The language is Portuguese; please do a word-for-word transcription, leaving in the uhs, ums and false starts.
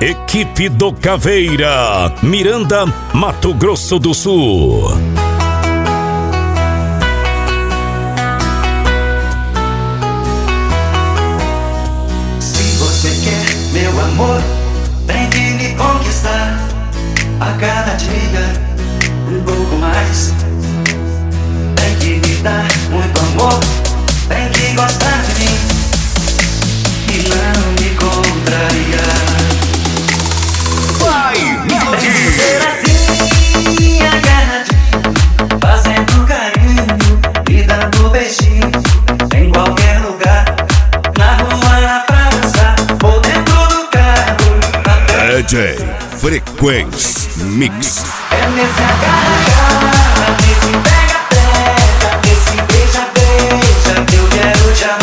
Equipe do Caveira, Miranda, Mato Grosso do Sul. Se você quer meu amor, tem que me conquistar a cada dia um pouco mais. Tem que me dar muito amor, tem que gostar de mim e não me contrariar. Vai, Tem que ser assim, agarradinho, fazendo carinho e dando beijinho em qualquer lugar, na rua, na praça ou dentro do carro. D J Frequência Mix. É nesse agarra, nesse pega-pega, nesse beija-beija que eu quero te amar.